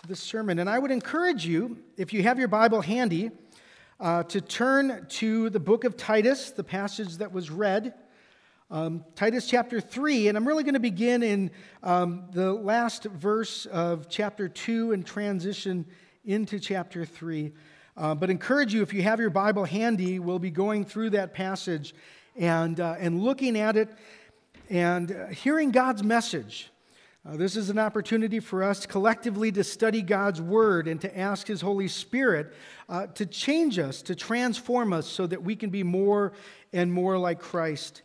this sermon. And I would encourage you, if you have your Bible handy, to turn to the book of Titus, the passage that was read, Titus chapter 3. And I'm really going to begin in the last verse of chapter 2 and transition into chapter 3. But encourage you, if you have your Bible handy, we'll be going through that passage and looking at it and hearing God's message. This is an opportunity for us collectively to study God's Word and to ask His Holy Spirit to change us, to transform us so that we can be more and more like Christ.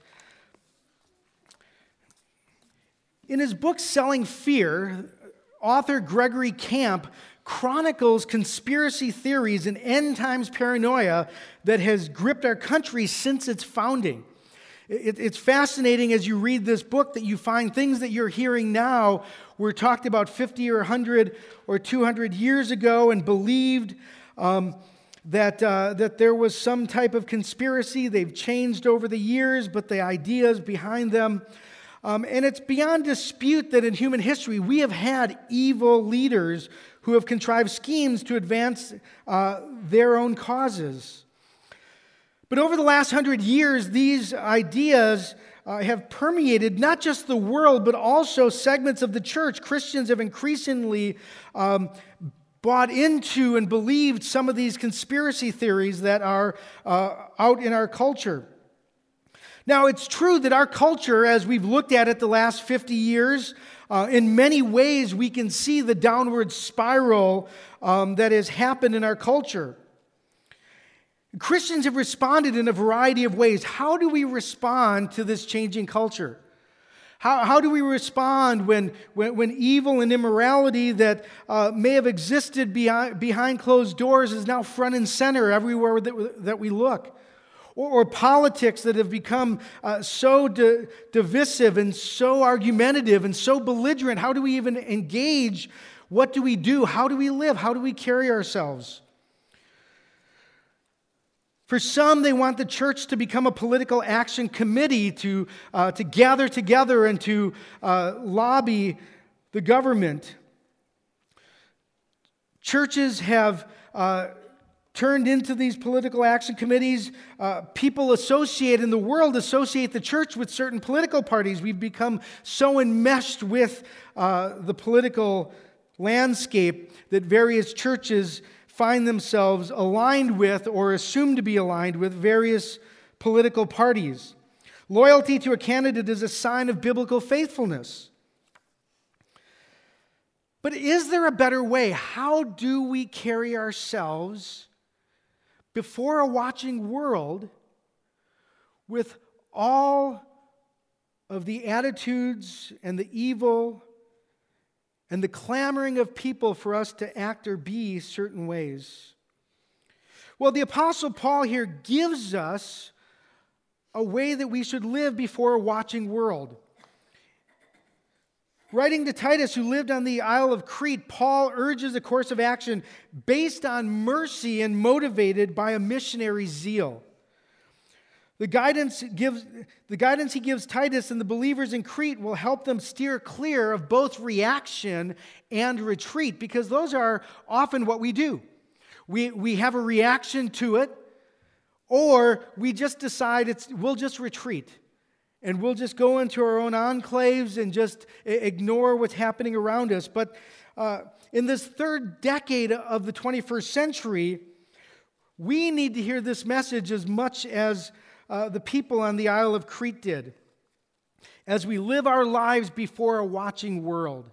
In his book, Selling Fear, author Gregory Camp chronicles conspiracy theories and end times paranoia that has gripped our country since its founding. It's fascinating as you read this book that you find things that you're hearing now were talked about 50 or 100 or 200 years ago and believed that there was some type of conspiracy. They've changed over the years, but the ideas behind them. And it's beyond dispute that in human history we have had evil leaders who have contrived schemes to advance their own causes. But over the last 100 years, these ideas have permeated not just the world, but also segments of the church. Christians have increasingly bought into and believed some of these conspiracy theories that are out in our culture. Now, it's true that our culture, as we've looked at it the last 50 years, in many ways we can see the downward spiral that has happened in our culture. Christians have responded in a variety of ways. How do we respond to this changing culture? How do we respond when evil and immorality that may have existed behind closed doors is now front and center everywhere that we look? Or politics that have become so divisive and so argumentative and so belligerent. How do we even engage? What do we do? How do we live? How do we carry ourselves? For some, they want the church to become a political action committee to gather together and to lobby the government. Churches have turned into these political action committees. People in the world associate the church with certain political parties. We've become so enmeshed with the political landscape that various churches find themselves aligned with or assumed to be aligned with various political parties. Loyalty to a candidate is a sign of biblical faithfulness. But is there a better way? How do we carry ourselves before a watching world with all of the attitudes and the evil and the clamoring of people for us to act or be certain ways? Well, the Apostle Paul here gives us a way that we should live before a watching world. Writing to Titus, who lived on the Isle of Crete, Paul urges a course of action based on mercy and motivated by a missionary zeal. The guidance he gives Titus and the believers in Crete will help them steer clear of both reaction and retreat, because those are often what we do. We have a reaction to it, or we just decide we'll just retreat. And we'll just go into our own enclaves and just ignore what's happening around us. But in this third decade of the 21st century, we need to hear this message as much as the people on the Isle of Crete did, as we live our lives before a watching world.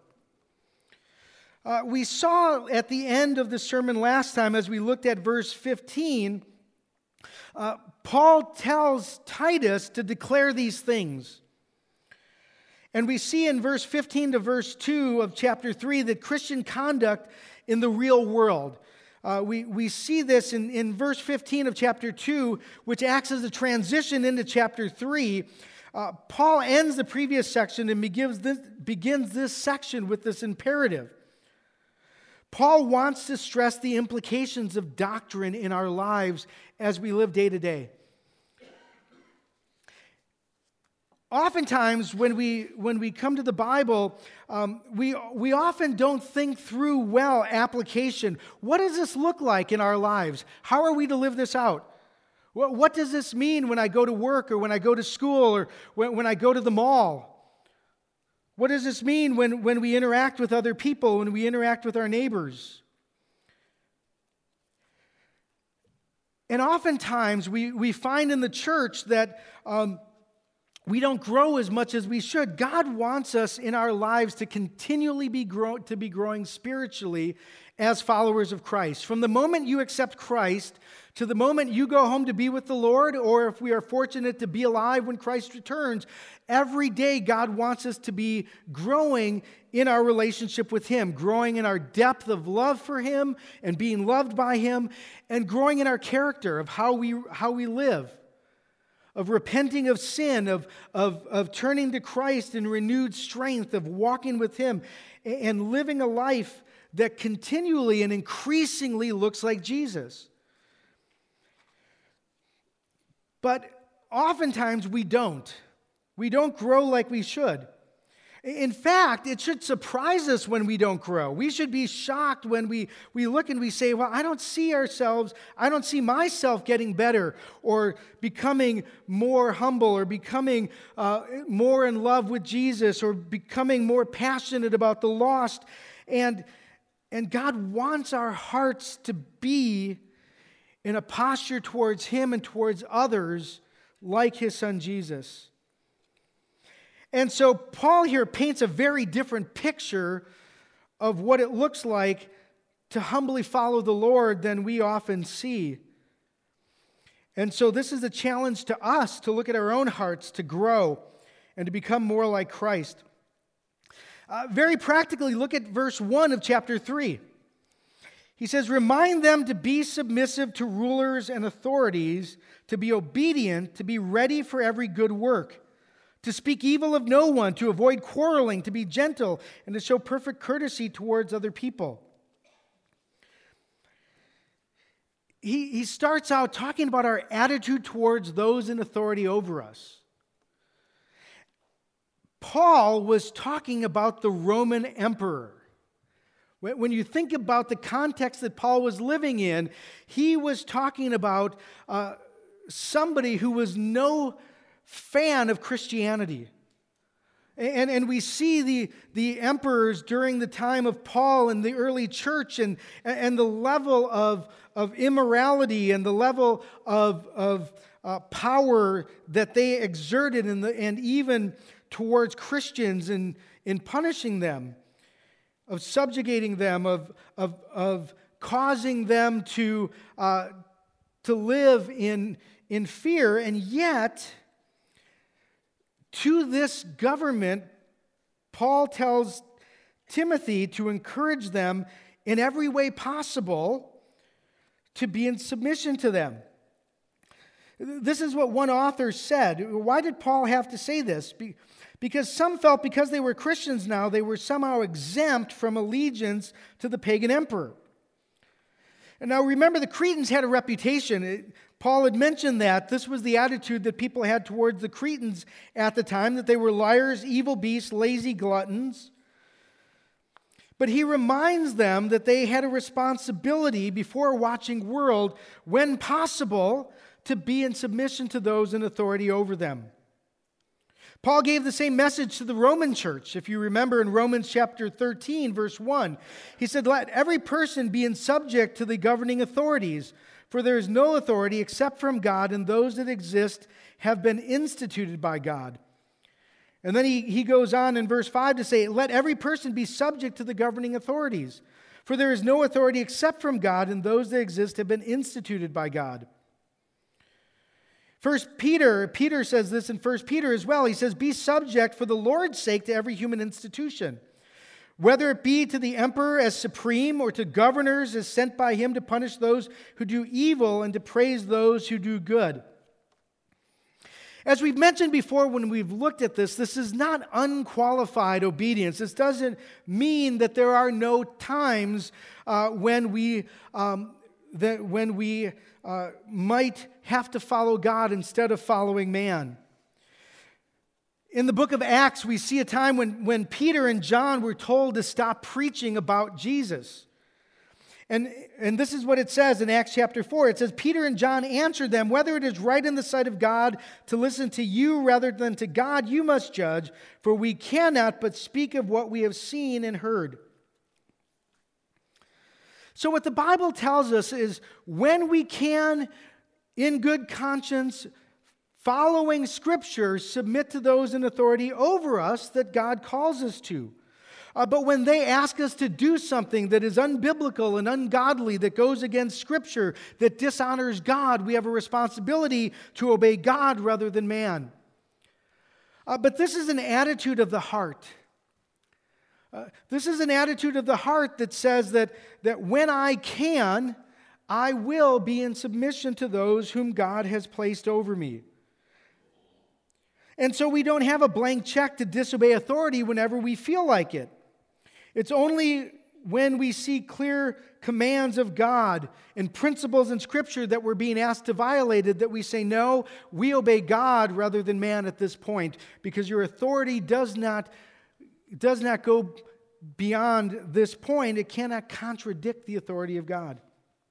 We saw at the end of the sermon last time, as we looked at verse 15, Paul tells Titus to declare these things. And we see in verse 15 to verse 2 of chapter 3 that Christian conduct in the real world. We see this in verse 15 of chapter 2, which acts as a transition into chapter 3. Paul ends the previous section and begins this section with this imperative. Paul wants to stress the implications of doctrine in our lives as we live day to day. oftentimes when we come to the Bible, we often don't think through well application. What does this look like in our lives? How are we to live this out? What does this mean when I go to work or when I go to school or when I go to the mall? What does this mean when we interact with other people, when we interact with our neighbors? And oftentimes we find in the church that we don't grow as much as we should. God wants us in our lives to continually be growing spiritually as followers of Christ. From the moment you accept Christ to the moment you go home to be with the Lord, or if we are fortunate to be alive when Christ returns, every day God wants us to be growing in our relationship with Him, growing in our depth of love for Him and being loved by Him, and growing in our character of how we live, of repenting of sin, of turning to Christ in renewed strength, of walking with Him, and living a life that continually and increasingly looks like Jesus. But oftentimes we don't. We don't grow like we should. In fact, it should surprise us when we don't grow. We should be shocked when we look and we say, well, I don't see myself getting better or becoming more humble or becoming more in love with Jesus or becoming more passionate about the lost. And God wants our hearts to be in a posture towards Him and towards others like His Son Jesus. And so Paul here paints a very different picture of what it looks like to humbly follow the Lord than we often see. And so this is a challenge to us to look at our own hearts, to grow, and to become more like Christ. Very practically, look at verse 1 of chapter 3. He says, "Remind them to be submissive to rulers and authorities, to be obedient, to be ready for every good work, to speak evil of no one, to avoid quarreling, to be gentle, and to show perfect courtesy towards other people." He starts out talking about our attitude towards those in authority over us. Paul was talking about the Roman emperor. When you think about the context that Paul was living in, he was talking about somebody who was no fan of Christianity. And we see the emperors during the time of Paul and the early church and the level of immorality and the level of power that they exerted and even towards Christians in punishing them, of subjugating them, of causing them to live in fear. And yet, to this government, Paul tells Timothy to encourage them in every way possible to be in submission to them. This is what one author said. Why did Paul have to say this? Because some felt because they were Christians now, they were somehow exempt from allegiance to the pagan emperor. And now remember, the Cretans had a reputation. Paul had mentioned that. This was the attitude that people had towards the Cretans at the time, that they were liars, evil beasts, lazy gluttons. But he reminds them that they had a responsibility before a watching world, when possible, to be in submission to those in authority over them. Paul gave the same message to the Roman church. If you remember in Romans chapter 13, verse 1, he said, "Let every person be in subject to the governing authorities, for there is no authority except from God, and those that exist have been instituted by God." And then he goes on in verse 5 to say, "Let every person be subject to the governing authorities, for there is no authority except from God, and those that exist have been instituted by God." Peter says this in 1 Peter as well. He says, "Be subject for the Lord's sake to every human institution, whether it be to the emperor as supreme or to governors as sent by him to punish those who do evil and to praise those who do good." As we've mentioned before when we've looked at this is not unqualified obedience. This doesn't mean that there are no times when we might have to follow God instead of following man. In the book of Acts, we see a time when Peter and John were told to stop preaching about Jesus. And this is what it says in Acts chapter 4. It says, Peter and John answered them, whether it is right in the sight of God to listen to you rather than to God, you must judge, for we cannot but speak of what we have seen and heard. So what the Bible tells us is when we can, in good conscience, following Scripture, submit to those in authority over us that God calls us to. But when they ask us to do something that is unbiblical and ungodly, that goes against Scripture, that dishonors God, we have a responsibility to obey God rather than man. But this is an attitude of the heart. This is an attitude of the heart that says that when I can, I will be in submission to those whom God has placed over me. And so we don't have a blank check to disobey authority whenever we feel like it. It's only when we see clear commands of God and principles in Scripture that we're being asked to violate it that we say, no, we obey God rather than man at this point, because your authority does not go beyond this point. It cannot contradict the authority of God.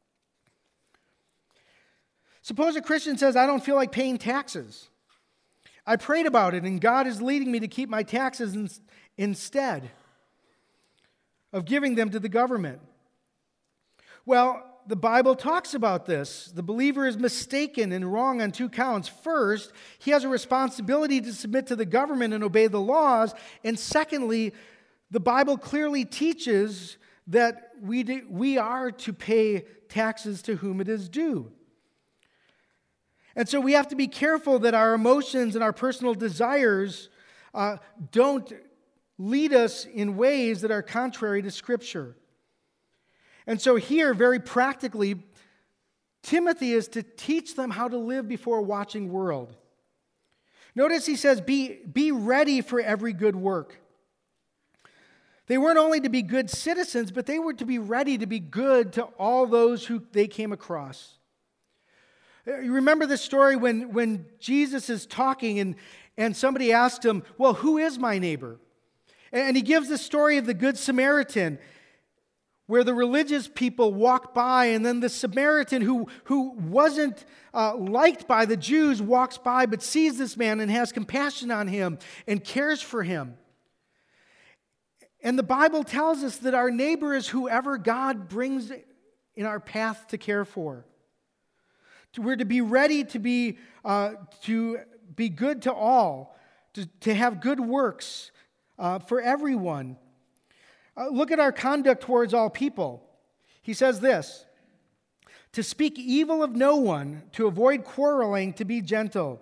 Suppose a Christian says, I don't feel like paying taxes. I prayed about it, and God is leading me to keep my taxes instead of giving them to the government. Well, the Bible talks about this. The believer is mistaken and wrong on two counts. First, he has a responsibility to submit to the government and obey the laws. And secondly, the Bible clearly teaches that we are to pay taxes to whom it is due. And so we have to be careful that our emotions and our personal desires don't lead us in ways that are contrary to Scripture. And so here, very practically, Timothy is to teach them how to live before a watching world. Notice he says, be ready for every good work. They weren't only to be good citizens, but they were to be ready to be good to all those who they came across. You remember the story when Jesus is talking and somebody asked him, well, who is my neighbor? And he gives the story of the Good Samaritan, where the religious people walk by, and then the Samaritan who wasn't liked by the Jews walks by but sees this man and has compassion on him and cares for him. And the Bible tells us that our neighbor is whoever God brings in our path to care for. We're to be ready to be good to all, to have good works for everyone. Look at our conduct towards all people. He says this, to speak evil of no one, to avoid quarreling, to be gentle.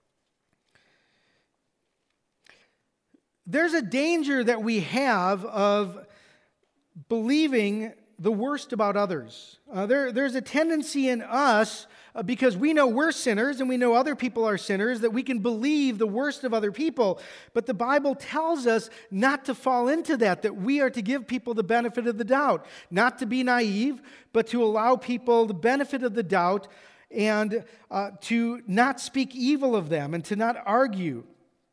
There's a danger that we have of believing the worst about others. There's a tendency in us, because we know we're sinners and we know other people are sinners, that we can believe the worst of other people. But the Bible tells us not to fall into that we are to give people the benefit of the doubt. Not to be naive, but to allow people the benefit of the doubt and to not speak evil of them and to not argue.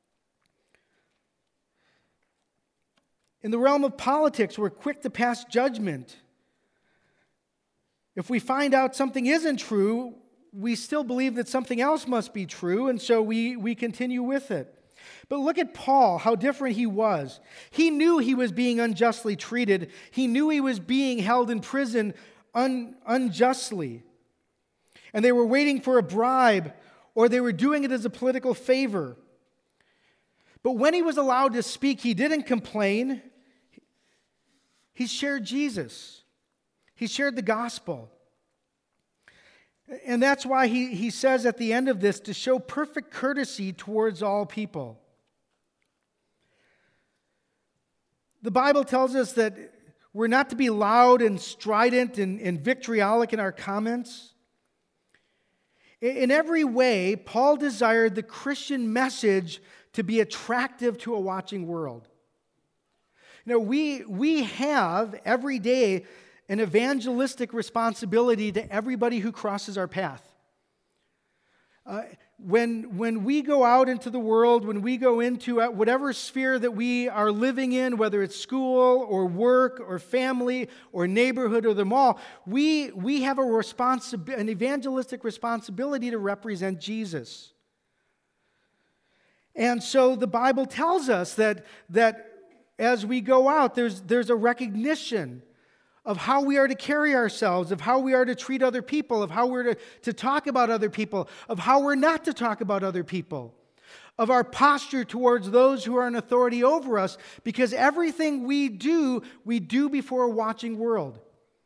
In the realm of politics, we're quick to pass judgment. If we find out something isn't true, we still believe that something else must be true, and so we continue with it. But look at Paul, how different he was. He knew he was being unjustly treated. He knew he was being held in prison unjustly. And they were waiting for a bribe, or they were doing it as a political favor. But when he was allowed to speak, he didn't complain. He shared Jesus. He shared the gospel. And that's why he says at the end of this, to show perfect courtesy towards all people. The Bible tells us that we're not to be loud and strident and vitriolic in our comments. In every way, Paul desired the Christian message to be attractive to a watching world. You know, we have every day an evangelistic responsibility to everybody who crosses our path. When we go out into the world, when we go into whatever sphere that we are living in, whether it's school or work or family or neighborhood or the mall, we have an evangelistic responsibility to represent Jesus. And so the Bible tells us that as we go out, there's a recognition of how we are to carry ourselves, of how we are to treat other people, of how we're to talk about other people, of how we're not to talk about other people, of our posture towards those who are in authority over us, because everything we do before a watching world.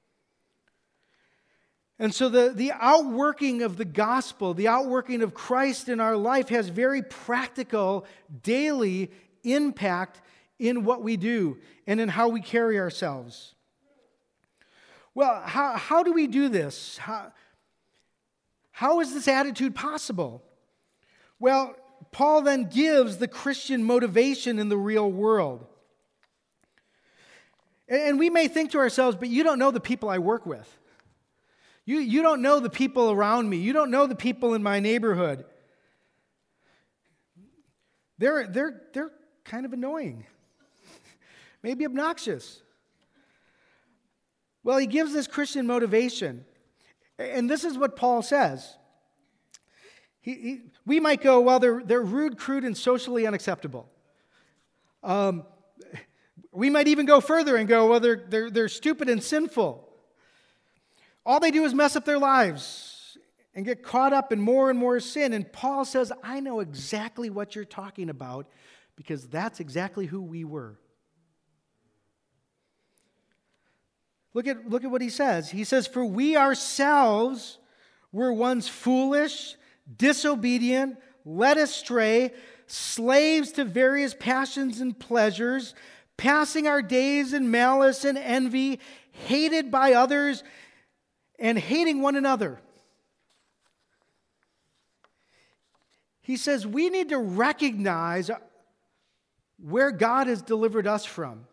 And so the outworking of the gospel, the outworking of Christ in our life has very practical, daily impact in what we do and in how we carry ourselves. Well, how do we do this? How is this attitude possible? Well, Paul then gives the Christian motivation in the real world. And we may think to ourselves, but you don't know the people I work with. You don't know the people around me. You don't know the people in my neighborhood. They're kind of annoying. Maybe obnoxious. Well, he gives this Christian motivation. And this is what Paul says. We might go, well, they're rude, crude, and socially unacceptable. We might even go further and go, well, they're stupid and sinful. All they do is mess up their lives and get caught up in more and more sin. And Paul says, I know exactly what you're talking about because that's exactly who we were. Look at what he says. He says, for we ourselves were once foolish, disobedient, led astray, slaves to various passions and pleasures, passing our days in malice and envy, hated by others, and hating one another. He says we need to recognize where God has delivered us from.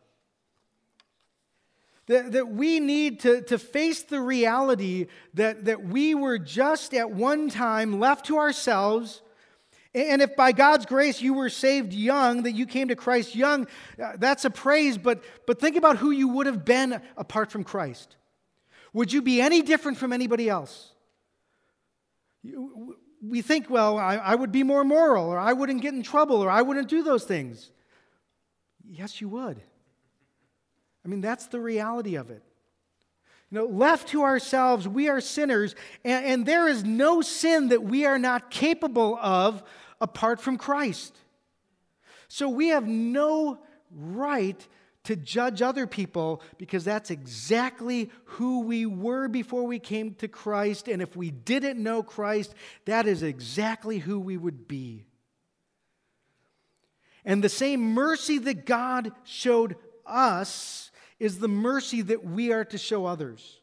That we need to face the reality that we were just at one time left to ourselves. And if by God's grace you were saved young, that you came to Christ young, that's a praise. But think about who you would have been apart from Christ. Would you be any different from anybody else? We think, well, I would be more moral, or I wouldn't get in trouble, or I wouldn't do those things. Yes, you would. I mean, that's the reality of it. Left to ourselves, we are sinners, and there is no sin that we are not capable of apart from Christ. So we have no right to judge other people because that's exactly who we were before we came to Christ, and if we didn't know Christ, that is exactly who we would be. And the same mercy that God showed us is the mercy that we are to show others.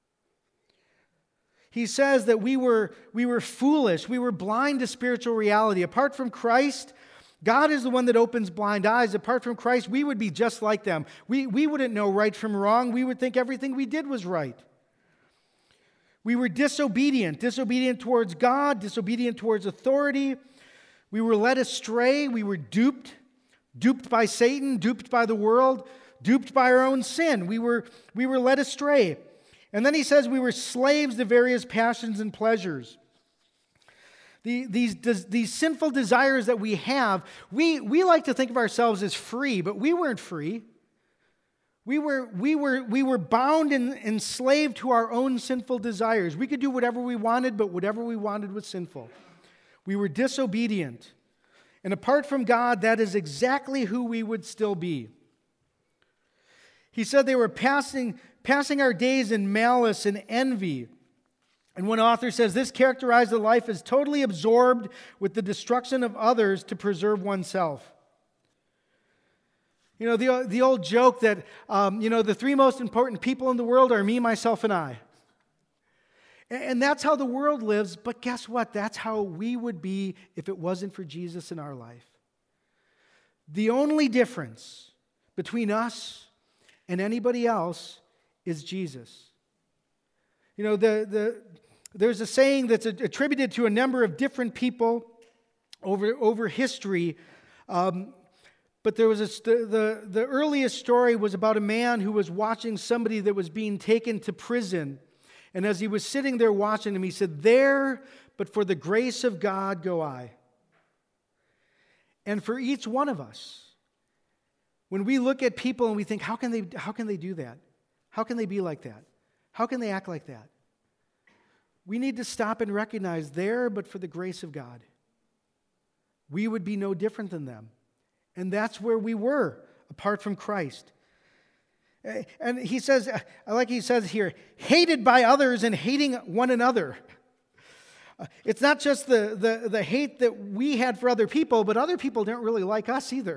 He says that we were foolish, we were blind to spiritual reality. Apart from Christ, God is the one that opens blind eyes. Apart from Christ, we would be just like them. We wouldn't know right from wrong. We would think everything we did was right. We were disobedient towards God, disobedient towards authority. We were led astray. We were duped by Satan, duped by the world, duped by our own sin. We were led astray. And then he says we were slaves to various passions and pleasures. These sinful desires that we have, we like to think of ourselves as free, but we weren't free. We were bound and enslaved to our own sinful desires. We could do whatever we wanted, but whatever we wanted was sinful. We were disobedient. And apart from God, that is exactly who we would still be. He said they were passing our days in malice and envy. And one author says this characterized the life as totally absorbed with the destruction of others to preserve oneself. The old joke that, the three most important people in the world are me, myself, and I. And that's how the world lives, but guess what? That's how we would be if it wasn't for Jesus in our life. The only difference between us and anybody else is Jesus. There's a saying that's attributed to a number of different people over history. But there was the earliest story was about a man who was watching somebody that was being taken to prison. And as he was sitting there watching him, he said, "There, but for the grace of God go I." And for each one of us, when we look at people and we think, how can they do that? How can they be like that? How can they act like that? We need to stop and recognize, there, but for the grace of God, we would be no different than them. And that's where we were, apart from Christ. And he says, I like he says here, hated by others and hating one another. It's not just the hate that we had for other people, but other people don't really like us either.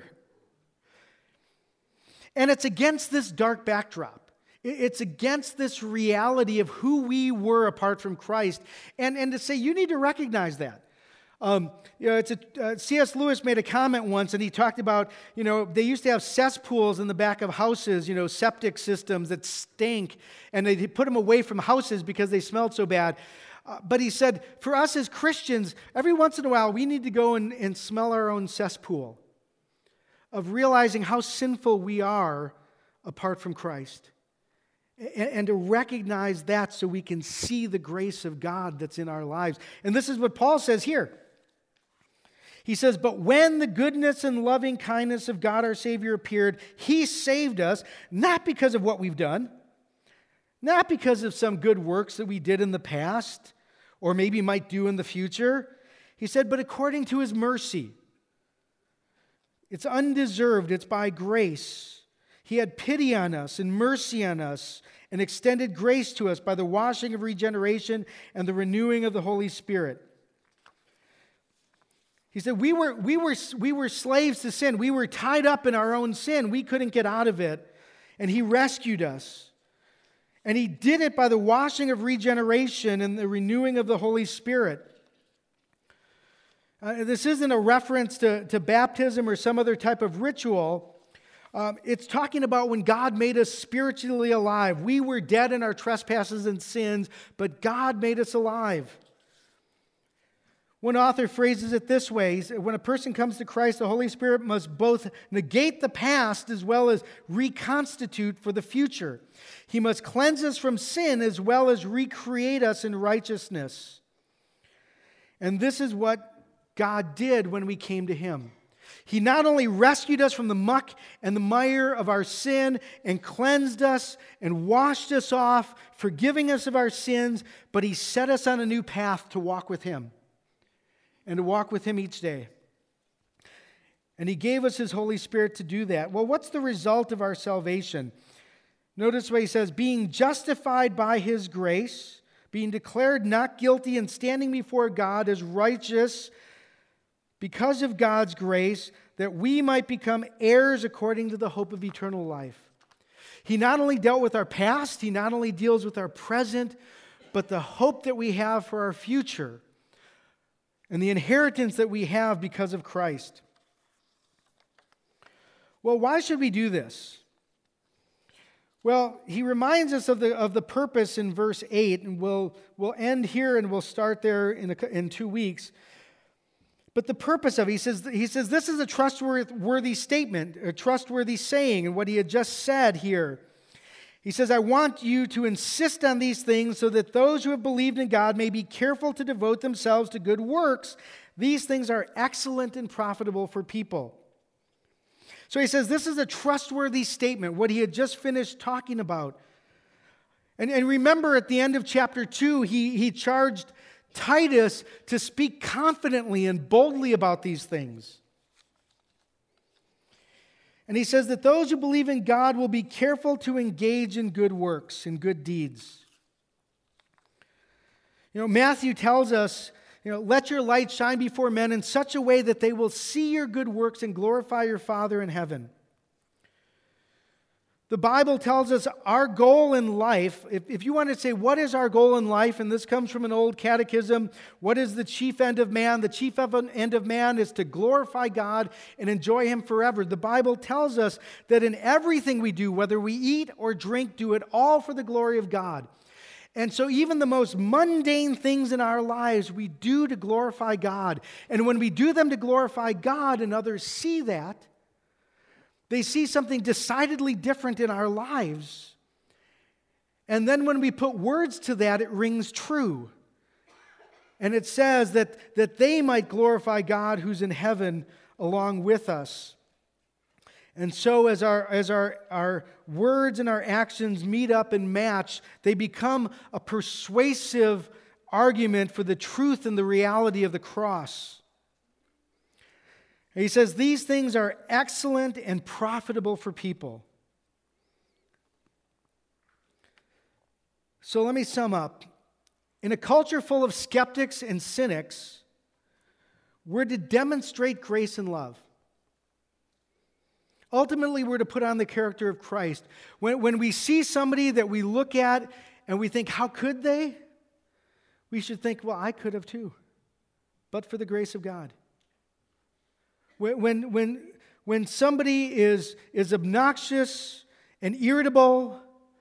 And it's against this dark backdrop. It's against this reality of who we were apart from Christ. And to say, you need to recognize that. C.S. Lewis made a comment once, and he talked about, they used to have cesspools in the back of houses, septic systems that stink, and they put them away from houses because they smelled so bad. But he said, for us as Christians, every once in a while, we need to go and smell our own cesspool of realizing how sinful we are apart from Christ. And to recognize that so we can see the grace of God that's in our lives. And this is what Paul says here. He says, "But when the goodness and loving kindness of God our Savior appeared, He saved us, not because of what we've done, not because of some good works that we did in the past, or maybe might do in the future." He said, "But according to His mercy." It's undeserved, it's by grace. He had pity on us and mercy on us and extended grace to us by the washing of regeneration and the renewing of the Holy Spirit. He said, we were slaves to sin. We were tied up in our own sin. We couldn't get out of it. And He rescued us. And He did it by the washing of regeneration and the renewing of the Holy Spirit. This isn't a reference to baptism or some other type of ritual. It's talking about when God made us spiritually alive. We were dead in our trespasses and sins, but God made us alive. One author phrases it this way: when a person comes to Christ, the Holy Spirit must both negate the past as well as reconstitute for the future. He must cleanse us from sin as well as recreate us in righteousness. And this is what God did when we came to Him. He not only rescued us from the muck and the mire of our sin and cleansed us and washed us off, forgiving us of our sins, but He set us on a new path to walk with Him and to walk with Him each day. And He gave us His Holy Spirit to do that. Well, what's the result of our salvation? Notice what He says: being justified by His grace, being declared not guilty and standing before God as righteous because of God's grace, that we might become heirs according to the hope of eternal life. He not only dealt with our past, He not only deals with our present, but the hope that we have for our future and the inheritance that we have because of Christ. Well, why should we do this? Well, he reminds us of the purpose in verse 8, and we'll end here and we'll start there in 2 weeks. But the purpose of it, he says this is a trustworthy statement, a trustworthy saying, and what he had just said here. He says, I want you to insist on these things so that those who have believed in God may be careful to devote themselves to good works. These things are excellent and profitable for people. So he says this is a trustworthy statement, what he had just finished talking about. And remember at the end of chapter 2, he charged Titus to speak confidently and boldly about these things. And he says that those who believe in God will be careful to engage in good works and good deeds. Matthew tells us, let your light shine before men in such a way that they will see your good works and glorify your Father in heaven. The Bible tells us our goal in life, if you want to say, what is our goal in life? And this comes from an old catechism. What is the chief end of man? The chief end of man is to glorify God and enjoy Him forever. The Bible tells us that in everything we do, whether we eat or drink, do it all for the glory of God. And so even the most mundane things in our lives we do to glorify God. And when we do them to glorify God and others see that, they see something decidedly different in our lives. And then when we put words to that, it rings true. And it says that they might glorify God who's in heaven along with us. And so as our words and our actions meet up and match, they become a persuasive argument for the truth and the reality of the cross. And he says these things are excellent and profitable for people. So let me sum up. In a culture full of skeptics and cynics, we're to demonstrate grace and love. Ultimately, we're to put on the character of Christ. When we see somebody that we look at and we think, how could they? We should think, well, I could have too, but for the grace of God. When somebody is obnoxious and irritable,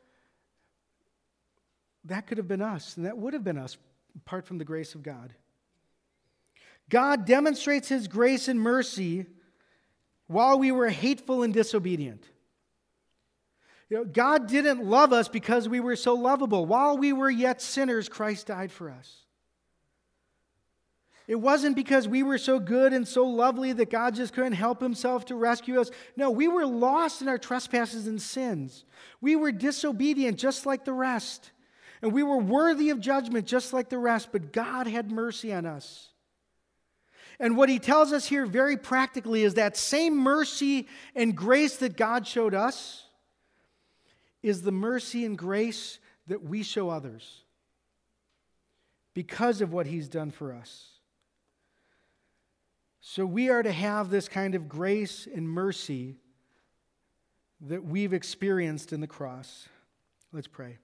that could have been us, and that would have been us, apart from the grace of God. God demonstrates His grace and mercy while we were hateful and disobedient. God didn't love us because we were so lovable. While we were yet sinners, Christ died for us. It wasn't because we were so good and so lovely that God just couldn't help Himself to rescue us. No, we were lost in our trespasses and sins. We were disobedient just like the rest. And we were worthy of judgment just like the rest, but God had mercy on us. And what he tells us here very practically is that same mercy and grace that God showed us is the mercy and grace that we show others because of what He's done for us. So we are to have this kind of grace and mercy that we've experienced in the cross. Let's pray.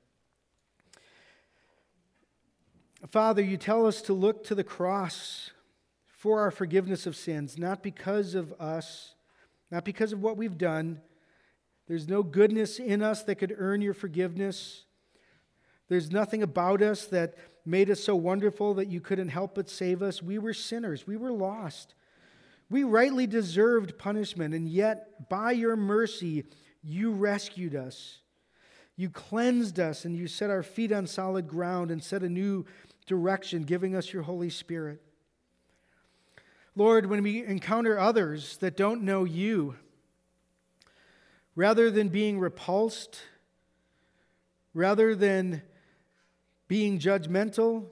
Father, you tell us to look to the cross for our forgiveness of sins, not because of us, not because of what we've done. There's no goodness in us that could earn your forgiveness. There's nothing about us that made us so wonderful that you couldn't help but save us. We were sinners. We were lost. We rightly deserved punishment, and yet by your mercy, you rescued us. You cleansed us, and you set our feet on solid ground and set a new direction, giving us your Holy Spirit. Lord, when we encounter others that don't know you, rather than being repulsed, rather than being judgmental,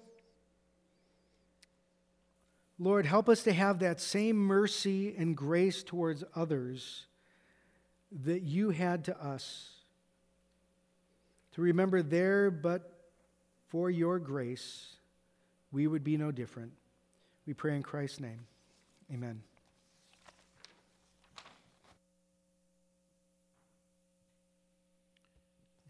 Lord, help us to have that same mercy and grace towards others that you had to us. To remember there, but for your grace, we would be no different. We pray in Christ's name. Amen.